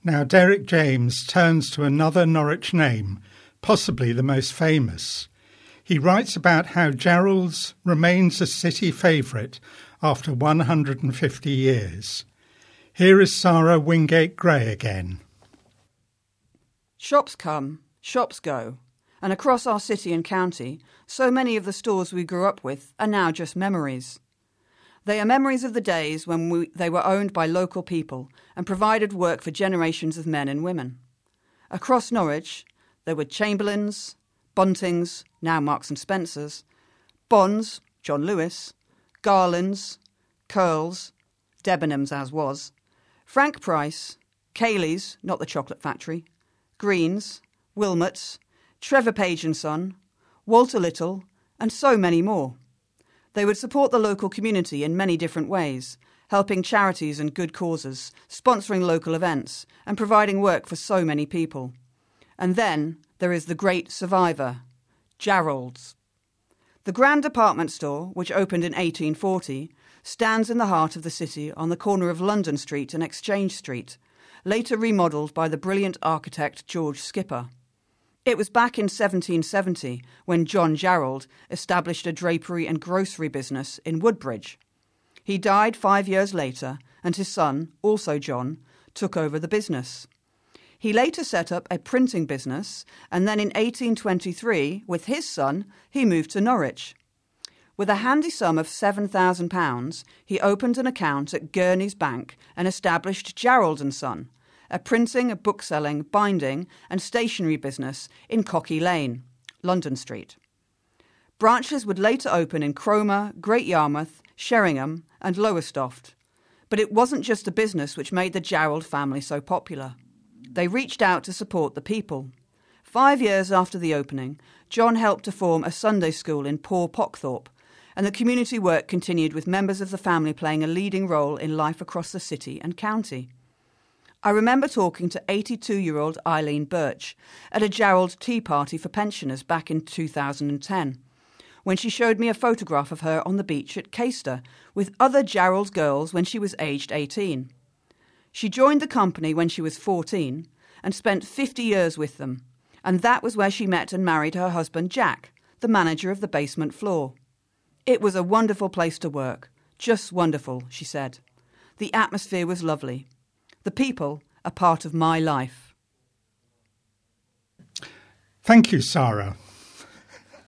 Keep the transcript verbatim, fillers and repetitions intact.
Now Derek James turns to another Norwich name, possibly the most famous. He writes about how Jarrold's remains a city favourite after one hundred fifty years. Here is Sarah Wingate-Gray again. Shops come, shops go, and across our city and county, so many of the stores we grew up with are now just memories. They are memories of the days when we, they were owned by local people and provided work for generations of men and women. Across Norwich, there were Chamberlains, Buntings, now Marks and Spencers, Bonds, John Lewis, Garlands, Curls, Debenhams as was, Frank Price, Cayley's, not the chocolate factory, Greens, Wilmots, Trevor Page and Son, Walter Little, and so many more. They would support the local community in many different ways, helping charities and good causes, sponsoring local events, and providing work for so many people. And then there is the great survivor, Jarrold's. The Grand Department Store, which opened in eighteen forty, stands in the heart of the city on the corner of London Street and Exchange Street, later remodelled by the brilliant architect George Skipper. It was back in seventeen seventy when John Jarrold established a drapery and grocery business in Woodbridge. He died five years later, and his son, also John, took over the business. He later set up a printing business, and then in eighteen twenty-three, with his son, he moved to Norwich. With a handy sum of seven thousand pounds, he opened an account at Gurney's Bank and established Jarrold and Son, a printing, a bookselling, binding and stationery business in Cocky Lane, London Street. Branches would later open in Cromer, Great Yarmouth, Sheringham and Lowestoft. But it wasn't just the business which made the Jarrold family so popular. They reached out to support the people. Five years after the opening, John helped to form a Sunday school in poor Pockthorpe, and the community work continued with members of the family playing a leading role in life across the city and county. I remember talking to eighty-two-year-old Eileen Birch at a Jarrold tea party for pensioners back in two thousand ten, when she showed me a photograph of her on the beach at Caister with other Jarrold girls when she was aged eighteen. She joined the company when she was fourteen and spent fifty years with them, and that was where she met and married her husband Jack, the manager of the basement floor. It was a wonderful place to work, just wonderful, she said. The atmosphere was lovely. The people are part of my life. Thank you, Sarah.